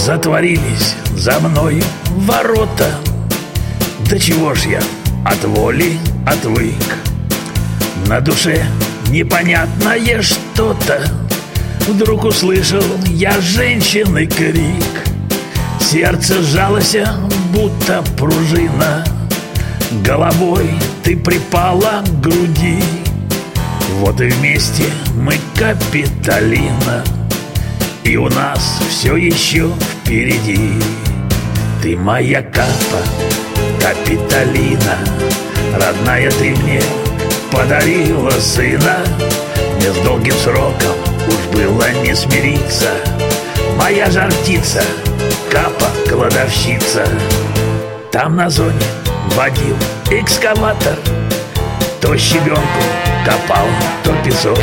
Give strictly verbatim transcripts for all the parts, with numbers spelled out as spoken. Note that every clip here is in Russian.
Затворились за мною ворота. Да чего ж я от воли отвык? На душе непонятное что-то. Вдруг услышал я женщины крик. Сердце сжалось, будто пружина. Головой ты припала к груди. Вот и вместе мы, Капитолина, и у нас все еще впереди. Ты моя Капа, Капитолина, родная, ты мне подарила сына. Мне с долгим сроком уж было не смириться. Моя жар птица, Капа, кладовщица. Там на зоне водил экскаватор. То щебенку копал, то песок.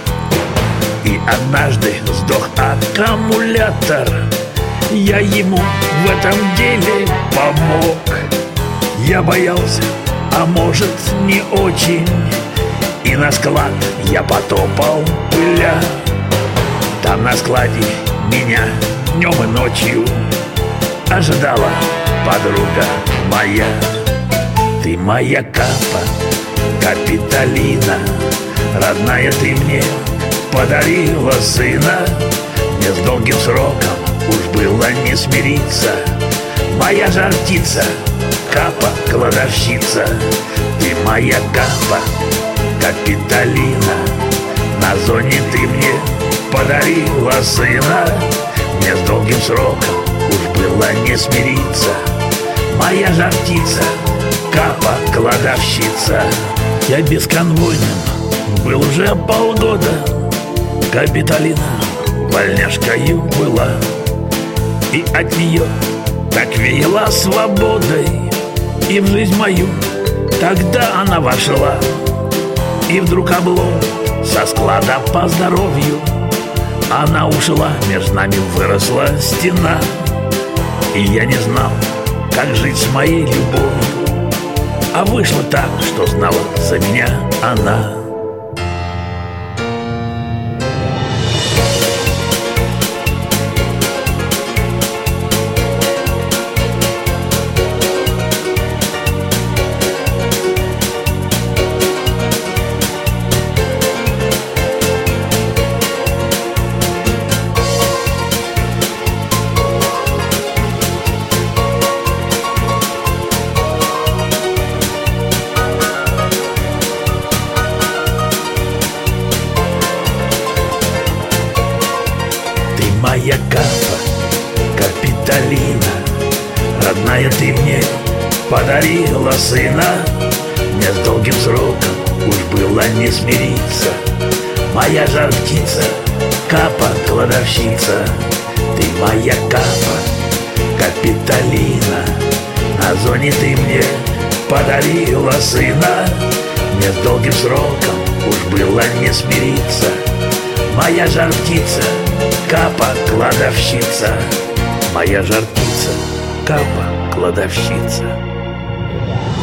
И однажды сдох аккумулятор. Я ему в этом деле помог. Я боялся, а может не очень. И на склад я потопал, пыля. Там на складе меня днем и ночью ожидала подруга моя. Ты моя Капа, Капитолина, родная, ты мне подарила сына. Мне с долгим сроком уж было не смириться. Моя жар птица, Капа, кладовщица. Ты моя Капа, Капитолина, на зоне ты мне подарила сына. Мне с долгим сроком уж было не смириться. Моя жар птица, Капа, кладовщица. Я бесконвойным был уже полгода. Капитолина вольняшкою была, и от нее так веяла свободой. И в жизнь мою тогда она вошла. И вдруг облом со склада по здоровью. Она ушла, между нами выросла стена. И я не знал, как жить с моей любовью. А вышло так, что знала за меня она. Моя Капа, Капитолина, родная, ты мне подарила сына. Мне с долгим сроком уж было не смириться. Моя жар птица, Капа, кладовщица. Ты моя Капа, Капитолина, на зоне ты мне подарила сына. Мне с долгим сроком уж было не смириться. Моя жар птица, Капа, кладовщица. Моя жар птица, Капа, кладовщица.